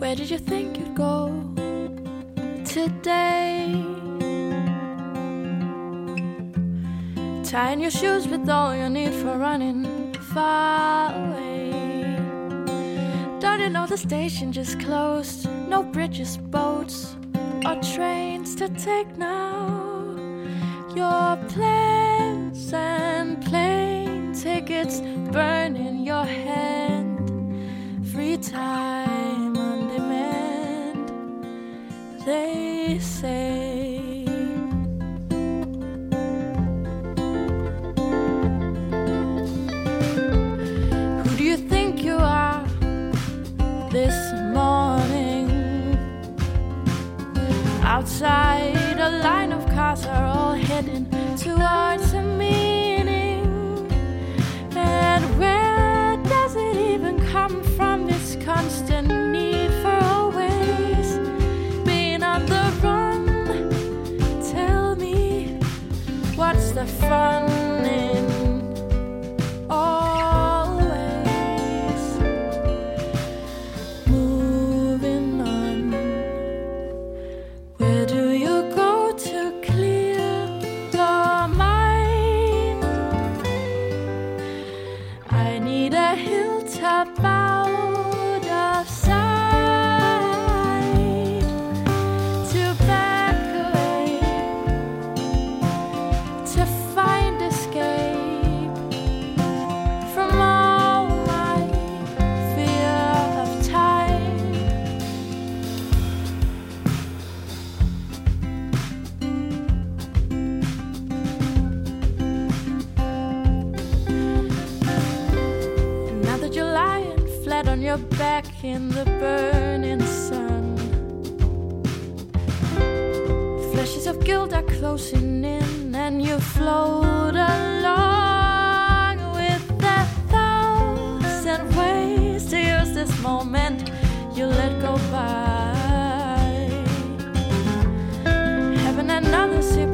Where did you think you'd go today? Tying your shoes with all you need for running far away. Don't you know the station just closed? No bridges, boats, or trains to take now. Your plans and plane tickets burn in your hand. Free time on demand, they say. Who do you think you are this morning? Outside, a line of cars are all heading towards a meaning. And where does it even come from, this constant need for always being on the run? Tell me, what's the fun in always moving on? Where do you go to clear your mind? I need a hilltop out of sight to back away, to find escape from all my fear of time. And now that you're lying flat on your back in the burning sun, flashes of guilt are closing in, and you float along with 1,000 ways to use this moment you let go by. Having another sip